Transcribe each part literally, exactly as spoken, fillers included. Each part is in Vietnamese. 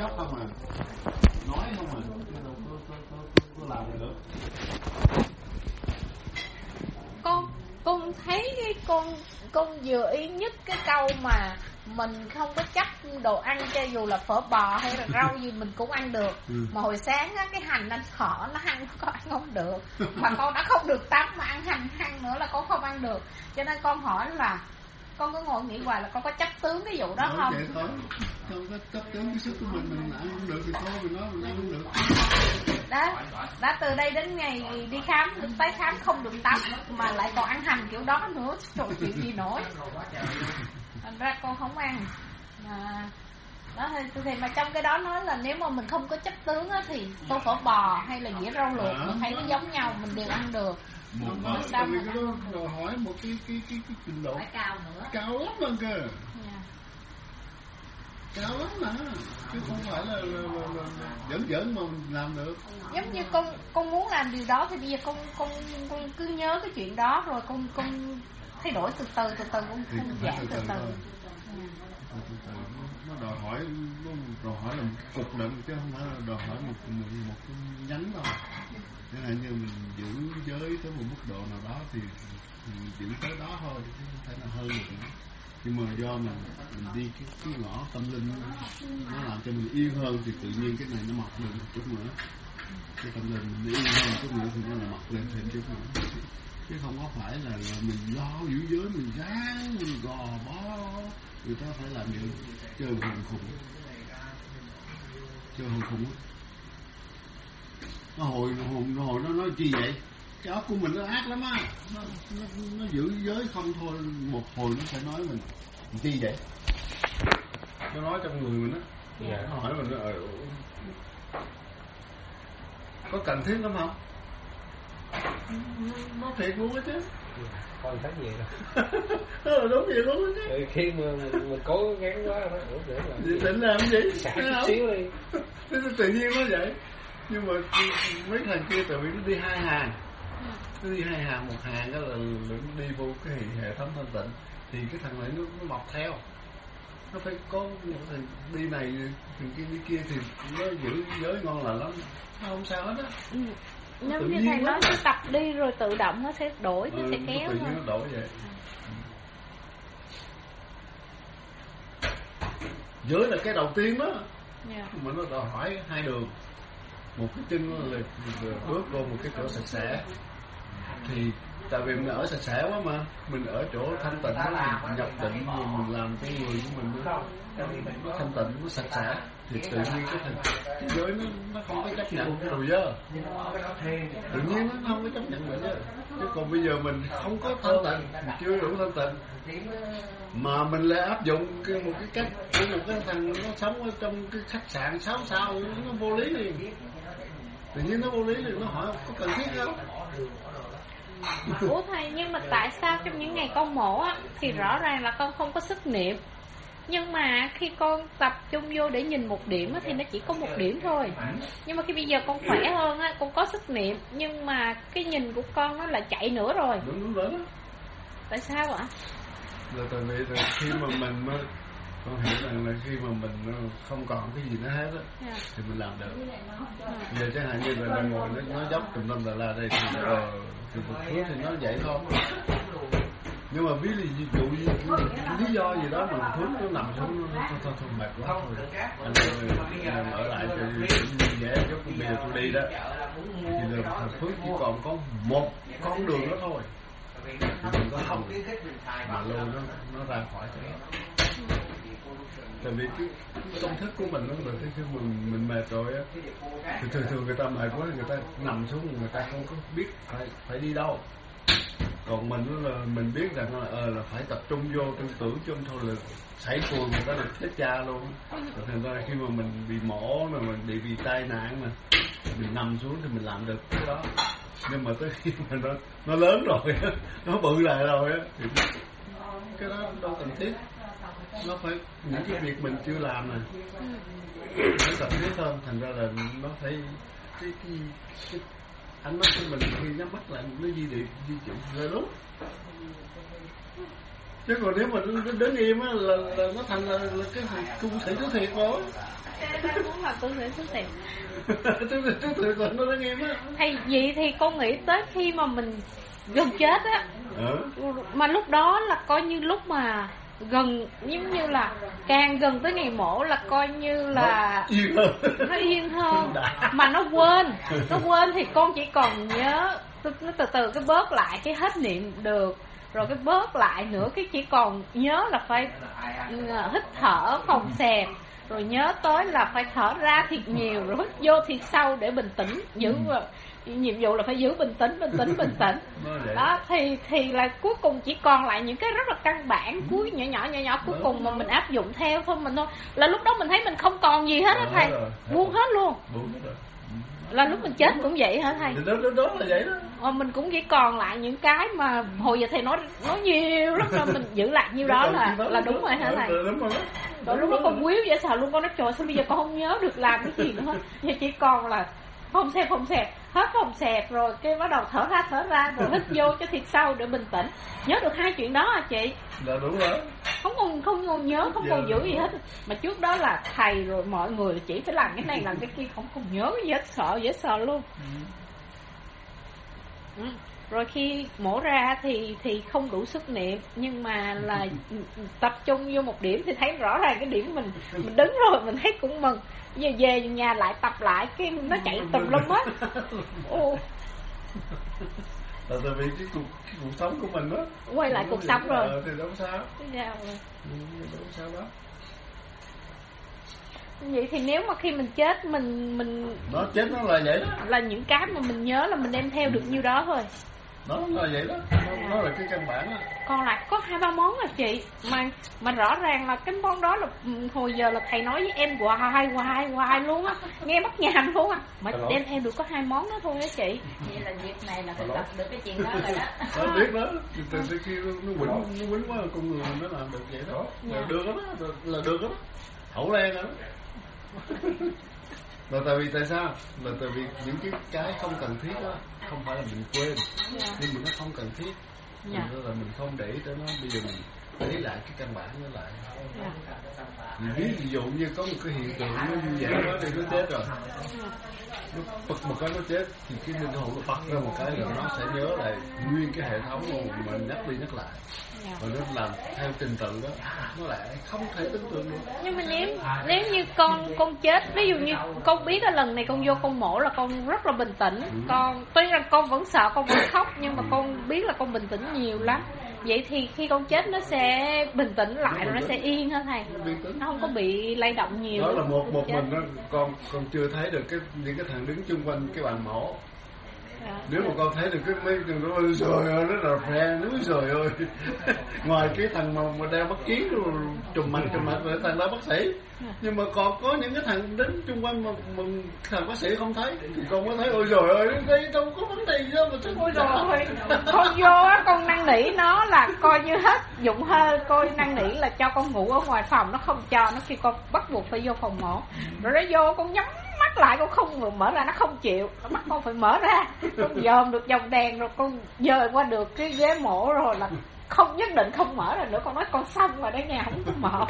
dốc không à, nói không à, chứ đâu có, có, có, có làm được. Con con thấy cái con con vừa ý nhất cái câu mà mình không có chấp đồ ăn, cho dù là phở bò hay là rau gì mình cũng ăn được. Ừ. Mà hồi sáng á, cái hành anh thỏ nó ăn nó ăn không được, mà con đã không được tắm mà ăn hành ăn nữa là con không ăn được. Cho nên con hỏi là con cứ ngồi nghĩ hoài là con có chấp tướng cái vụ đó nói không? Vậy thôi, không có chấp tướng cái sức của mình, mình ăn không được thì thôi mình nói mình ăn không được. Đó, đã từ đây đến ngày đi khám, tái khám không được tắm mà lại còn ăn hành kiểu đó nữa, trời chuyện gì nổi. Thành ra con không ăn. À, đó thì, thì mà trong cái đó nói là nếu mà mình không có chấp tướng á thì tô phở bò hay là dĩa rau luộc mình thấy nó giống nhau, mình đều ăn được. Một đó, tại vì cái đó đòi hỏi một cái cái cái cái trình độ cao nữa, cao lắm hơn cơ. Yeah. Cao lắm mà, chứ không phải là, là, là, là, là giỡn giỡn mà mình làm được. Giống như con con muốn làm điều đó thì bây giờ con con con cứ nhớ cái chuyện đó rồi con con thay đổi từ từ từ từ con con giảm từ từ. Từ từ nó đòi hỏi nó đòi hỏi là một cục định chứ không phải là đòi hỏi một một, một cái nhánh đâu. Chẳng hạn như mình giữ giới tới một mức độ nào đó thì mình giữ tới đó thôi chứ không phải là hơn được nữa. Nhưng mà do mình mình đi cái, cái ngõ tâm linh nó làm cho mình yên hơn thì tự nhiên cái này nó mọc lên một chút nữa. Cái tâm linh mình yên hơn một chút nữa thì nó lại mọc lên thêm chút nữa. Chứ không có phải là, là mình lo giữ giới mình ráng mình gò bó người ta phải làm gì chơi hồn khùng chơi hồn khùng nó hồi hồn nó hồi nó nói chi vậy, cái óc của mình nó ác lắm á, nó, nó, nó giữ giới không thôi một hồi nó sẽ nói mình chi vậy, nó nói trong người mình á. Dạ. Nó hỏi mình nó ờ, có cần thiết lắm không, nó thiệt luôn á chứ. Con thấy gì rồi đúng vậy luôn á chứ. Rồi khi mà mình, mình cố gắng quá nó ủa để làm gì? Định làm gì? Xả chút xíu đi. Tự nhiên nó vậy. Nhưng mà mấy thằng kia tự nhiên nó đi hai hàng. Nó đi hai hàng, một hàng đó là nó đi vô cái hệ thống thanh tịnh thì cái thằng này nó, nó mọc theo. Nó phải có một thằng đi này thằng kia đi kia thì nó giữ giới ngon là lắm. Nó không sao hết á. Ừ. Nếu như thầy nói nó tập đi rồi tự động nó sẽ đổi, nó ừ, sẽ kéo tự nhiên nó đổi vậy. Giới là cái đầu tiên đó. Yeah. Mà nó đòi hỏi hai đường. Một cái chân là, là bước vô một cái chỗ sạch sẽ. Thì tại vì mình ở sạch sẽ quá mà, mình ở chỗ thanh tịnh, mình nhập định, mình làm cái người của mình nó, nó thanh tịnh, nó sạch sẽ thì tự nhiên cái thằng cái giới nó nó không có chấp nhận cái đồ dơ, tự nhiên nó không có chấp nhận đồ dơ. Chứ còn bây giờ mình không có thanh tịnh, mình chưa đủ thanh tịnh mà mình lại áp dụng cái một cái cách của một cái thằng nó sống ở trong cái khách sạn sáu sao, nó vô lý liền. Tự nhiên nó vô lý liền, nó hỏi có cần thiết không. Ủa thầy, nhưng mà tại sao trong những ngày con mổ á thì rõ ràng là con không có sức niệm, nhưng mà khi con tập trung vô để nhìn một điểm á thì nó chỉ có một điểm thôi. Nhưng mà khi bây giờ con khỏe hơn á, con có sức niệm, nhưng mà cái nhìn của con nó là chạy nữa rồi. Đúng đúng đúng. Tại sao ạ? Là tại vì là khi mà mình mới con hiểu rằng là khi mà mình không còn cái gì nữa hết á, yeah. thì mình làm được. Yeah. Giờ chẳng hạn như là đang ngồi nó, nó dốc tùm lum là la đây thì ờ thì một thứ thì nó vậy thôi. Nhưng mà ví dụ như lý do gì đó mà Phước nó nằm xuống nó thôi thôi, thôi mệt quá thôi anh ơi ở lại cho dễ chút bây giờ tôi đi đó thì là thằng Phước chỉ còn có một con đường đó thôi, mình có hồng mà lôi nó nó ra khỏi cái đó. Tại vì cái công thức của mình nó là cái khi mình mình mệt rồi á thì thường thường người ta mệt quá người ta nằm xuống người ta không có biết phải phải đi đâu. Còn mình là mình biết rằng là ờ là phải tập trung vô tư tưởng chung thôi là xảy phùi người ta là chết cha luôn. Rồi thành ra khi mà mình bị mổ mà mình bị bị tai nạn mà mình nằm xuống thì mình làm được cái đó. Nhưng mà tới khi mà nó nó lớn rồi á, nó bự lại rồi á thì cái đó đâu cần thiết. Nó phải những cái việc mình chưa làm nè nó cần thiết hơn, thành ra là nó phải cái cái, cái ánh mắt của mình khi nhắm mắt lại nó di đi di chuyển là đúng. Chứ còn nếu mà nó đứng im á là, là nó thành là, là cái cung thủy thứ thiệt rồi. Ba muốn tôi sẽ xuất hiện. Nó nói nghe á. Hay vậy thì con nghĩ tới khi mà mình gần chết á, ừ. mà lúc đó là coi như lúc mà gần, giống như là càng gần tới ngày mổ là coi như là nó yên hơn, nó yên hơn. Mà nó quên, nó quên thì con chỉ còn nhớ, nó từ từ cái bớt lại cái hết niệm được, rồi cái bớt lại nữa cái chỉ còn nhớ là phải hít thở phòng xẹp, rồi nhớ tới là phải thở ra thiệt nhiều, rồi hít vô thiệt sâu để bình tĩnh, giữ ừ. nhiệm vụ là phải giữ bình tĩnh, bình tĩnh, bình tĩnh. Đó thì thì là cuối cùng chỉ còn lại những cái rất là căn bản cuối nhỏ nhỏ nhỏ nhỏ cuối cùng mà mình áp dụng theo thôi mình thôi. Là lúc đó mình thấy mình không còn gì hết á thầy, buông hết luôn. Là lúc mình chết cũng vậy hả thầy? Đó, đó, đó là vậy đó. Ờ, mình cũng chỉ còn lại những cái mà hồi giờ thầy nói nói nhiều lắm rồi mình giữ lại nhiêu đó là là đúng rồi hả thầy? Đúng rồi. Rồi lúc đó con quýu dễ sợ luôn, con nói trời sao bây giờ con không nhớ được làm cái gì nữa hết. Giờ chỉ còn là phòng xẹp phòng xẹp, hết phòng xẹp rồi cái bắt đầu thở ra thở ra rồi hít vô cho thiệt sâu để bình tĩnh. Nhớ được hai chuyện đó à chị? Là đúng rồi. Không còn không còn nhớ, không còn giữ gì hết. Mà trước đó là thầy rồi mọi người chỉ phải làm cái này làm cái kia, không còn nhớ gì hết, sợ dễ sợ luôn. Ừ. Rồi khi mổ ra thì thì không đủ sức niệm, nhưng mà là tập trung vô một điểm thì thấy rõ ràng cái điểm mình mình đứng rồi mình thấy cũng mừng. Giờ về nhà lại tập lại cái nó chạy tùm lum hết. Ô. Là tại vì cái cuộc, cái cuộc sống của mình đó quay lại cuộc sống rồi ờ, thì đâu có sao. Sao rồi? Ừ, đâu có sao đó. Vậy thì nếu mà khi mình chết mình mình nó chết nó là vậy đó, là những cái mà mình nhớ là mình đem theo được nhiêu đó thôi. Đó là vậy đó, nó, nó là cái căn bản đó. Còn lại có hai ba món à chị, mà mà rõ ràng là cái món đó là hồi giờ là thầy nói với em hoài hoài hoài luôn á, nghe bắt nhàm luôn á, mà Hello. đem theo được có hai món đó thôi á chị. Vậy là việc này là phải tập được cái chuyện đó rồi đó. Nó biết đó, từ từ khi nó quýnh nó quýnh quá con người mình nó làm được vậy đó, là yeah. được đó, là được đó, hậu len đó. Là tại vì tại sao? Là tại vì những cái cái không cần thiết đó không phải là mình quên, yeah. nhưng mà nó không cần thiết, yeah. nên là mình không để ý tới nó. Bây giờ mình lấy lại cái căn bản nó lại. Yeah. Ví dụ như có một cái hiện tượng nó như vậy đó thì nó chết rồi, nó bật một cái nó chết thì cái linh hồn nó bật ra một cái rồi nó sẽ nhớ lại nguyên cái hệ thống mà mình nhắc đi nhắc lại. Và nó làm theo trình tự đó, nó lại không thể tưởng tượng được. Nhưng mà nếu nếu như con con chết, ví dụ như con biết là lần này con vô con mổ là con rất là bình tĩnh, ừ. con tuy rằng con vẫn sợ, con vẫn khóc, nhưng mà con biết là con bình tĩnh nhiều lắm. Vậy thì khi con chết nó sẽ bình tĩnh lại rồi nó sẽ yên hả thầy? Nó không có bị lay động nhiều. Đó là một một mình đó, con con chưa thấy được cái những cái thằng đứng chung quanh cái bàn mổ. À, nếu mà con thấy được cái mấy thằng đó rồi ơi, rất là phe núi rồi ơi. Ngoài cái thằng mà, mà đeo mắt kiến rồi trùm mặt trùm mặt rồi thằng đó bác sĩ, nhưng mà còn có những cái thằng đến chung quanh mà, mà thằng bác sĩ không thấy thì con mới thấy ôi trời ơi, đây đâu có vấn đề gì đâu mà chắc ôi rồi con vô á, con năn nỉ nó là coi như hết dụng hơi, coi năn nỉ là cho con ngủ ở ngoài phòng, nó không cho, nó kêu con bắt buộc phải vô phòng mổ, rồi nó vô con nhắm mắt lại, con không mở ra, nó không chịu, nó bắt con phải mở ra, con dòm được dòng đèn rồi con dời qua được cái ghế mổ rồi là không, nhất định không mở ra nữa. Con nói con xong rồi đấy nha, không có mở.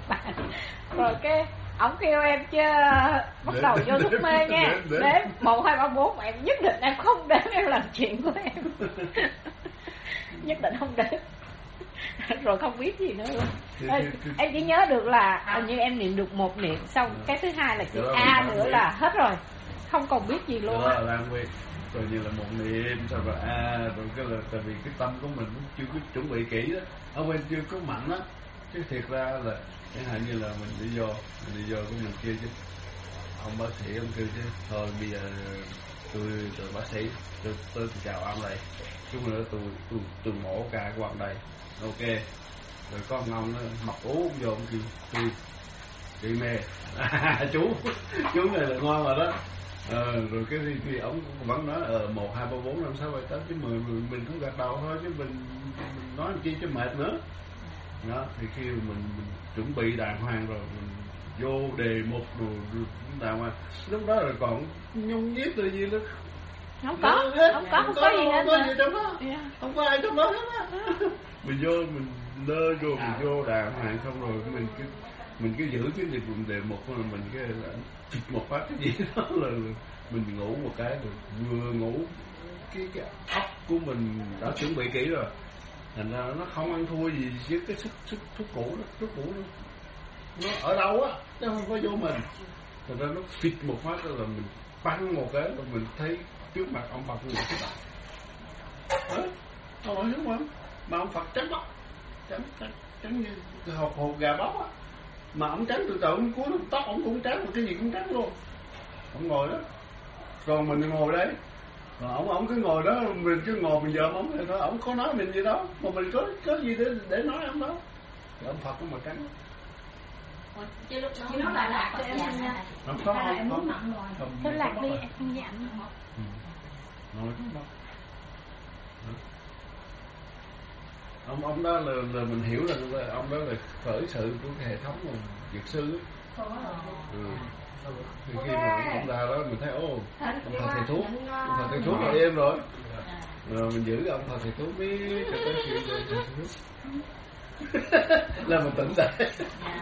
Rồi cái ổng kêu em chứ bắt đầu vô thuốc mê nha, đếm một hai ba bốn, em nhất định em không đếm, em làm chuyện của em. Nhất định không đếm. Rồi không biết gì nữa luôn. Em, em chỉ nhớ được là hình như em niệm được một niệm, xong cái thứ hai là chữ A nữa là hết rồi, không còn biết gì luôn. Đó là Lan Nguyên, coi như là một niệm sau rồi A, rồi cái là tại vì cái tâm của mình cũng chưa có chuẩn bị kỹ đó, ở bên chưa có mạnh đó, chứ thiệt ra là chẳng hạn như là mình đi vô, mình đi vô của mình kia chứ ông bác sĩ ông kêu chứ thôi bây giờ tôi tôi bác sĩ tôi tôi chào ông đây, chút nữa tôi tôi tôi mổ cả của ông đây, ok. Rồi có ông ông nó mập ú vô ông kêu tôi chị mê à, chú chú này là ngon rồi đó. Ờ, rồi cái thì, thì ông vẫn nói ờ một hai ba bốn năm sáu bảy tám chín mười, mình cũng gật đầu thôi chứ mình, mình nói chi cho mệt nữa. Đó thì khi mình, mình chuẩn bị đàng hoàng rồi mình vô đề mục đồ đàng hoàng, lúc đó rồi còn nhung nhít rồi gì nữa không có hết. không có không có, có gì hết, không có gì trong đó, yeah. Không có ai trong đó hết á. Mình vô mình lơ vô mình vô đàng hoàng xong rồi mình cứ mình cứ giữ cái đề, đề mục của mình, cái chụp một phát cái gì đó là mình ngủ một cái rồi, vừa ngủ cái cái óc của mình đã chuẩn bị kỹ rồi, thành ra nó không ăn thua gì với cái sức sức thuốc cũ đó, thuốc cũ đó. Nó ở đâu á chứ không có vô mình, thành ra nó phịch một phát là mình bắn một cái là mình thấy trước mặt ông Phật người cái đó, không phải đúng không? Mà ông Phật trắng bóc, trắng trắng trắng như cái hộp hộp gà bóc á, mà ông trắng từ từ ông cuối tóc ông cũng trắng, mà cái gì cũng trắng luôn. Ông ngồi đó, còn mình ngồi đấy, còn ông ông cứ ngồi đó, mình cứ ngồi mình dòm ông thôi, ông có nói mình gì đó, mà mình có có gì để để nói ông đó, thì ông Phật cũng mà trắng. Chứ lúc đó nó là lạc cho em nha. Không có, không có. Cái lạc đi em không dặn. Nói không. Ông ông đó là, là mình hiểu là ông đó là khởi sự của cái hệ thống của Dược sư. Ừ. Thì khi mà ông ra đó mình thấy ô, ông thờ thầy thuốc, ông thờ thầy thuốc là êm rồi. Rồi mình giữ ông thờ thầy thuốc biết cho tới khi thầy thuốc. Là mình tỉnh lại.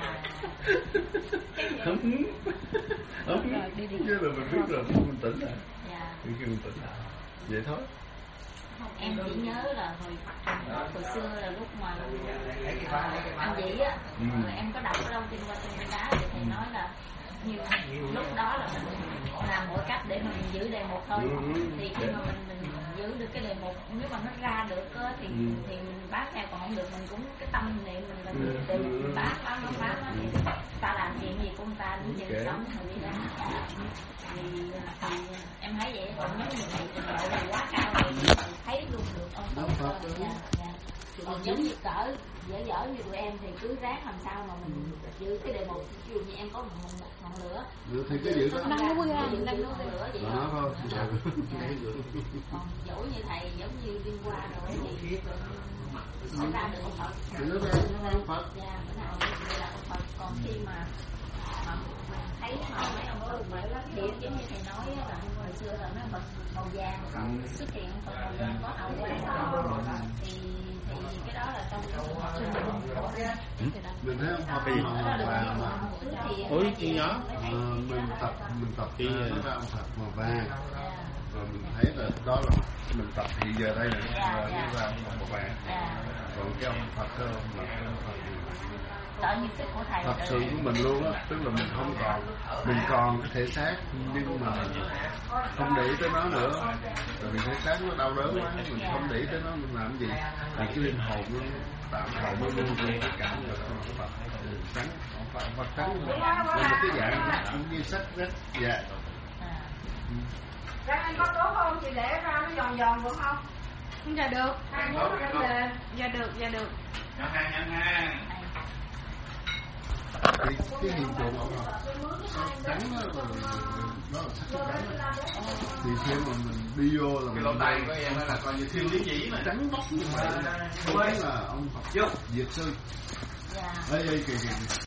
Không, không, chứ là mình biết rồi mình tỉnh lại. Thì khi mình tỉnh lại, vậy thôi. Em chỉ nhớ là hồi hồi xưa là lúc mà anh Dĩ á, ừ. em có đọc ở đâu trên qua trên đá thì thầy nói là như lúc đó là mình làm mọi cách để mình giữ đề mục thôi. Ừ. Thì khi mà mình mình giữ được cái đề mục, nếu mà nó ra được á, thì ừ. thì mình bác theo, còn không được mình cũng cái tâm niệm mình là ừ. đề mục mình bác bác nó bác nó thì ta làm chuyện gì cũng ta đứng dậy sống rồi đi ra. Thì, thì em thấy vậy, còn nếu như thầy trình độ là quá cao rồi thấy luôn được ông Phật. Dạ, dạ. Còn giống như cỡ dở dở như tụi em thì cứ ráng làm sao mà mình giữ cái đề mục. Ví dụ như em có một ngọn lửa thì cứ giữ đó, đang nuôi ra, đang nuôi lửa vậy đó thôi. Còn dỗ như thầy giống như đi qua rồi thì sẽ ra được ông Phật. Nó ra ông Phật. Dạ, bữa nào là ông Phật. Còn khi mà thấy mà mấy ông có điểm giống như thầy nói là hồi xưa là nó bật màu vàng xuất hiện phần màu vàng có hào quang thì thì cái đó là trong cái mình thấy ông Phật màu vàng mà ôi chị nhỏ mình tập mình tập thì nó ra ông Phật màu vàng rồi mình thấy là đó là mình tập hiện giờ đây là nó ra ông Phật màu vàng, còn cái ông Phật đó là cái ông Phật thật sự của mình luôn á, tức là mình không còn, mình còn cái thể xác nhưng mà không để ý tới nó nữa, tại vì thể xác nó đau đớn quá, mình không để ý tới nó mình làm gì, thì cái linh hồn nó tạm thời nó luôn luôn cái cảm là ông Phật trắng, ông Phật trắng là một cái dạng cũng như sắc rất dạ. Ra anh có tốt không? Chị để ra nó giòn giòn được không? Dạ được. Hai muốn ra về. Dạ được, dạ được. Ăn ăn ăn. Cái, cái hiện tượng ông Phật trắng đó là, đó là sắc trắng, thì khi mà mình đi vô là cái lỗ tai của em là coi như siêu lý nhĩ mà trắng bóc như vậy, không phải là ông Phật Dược sư. Đây đây kìa kìa.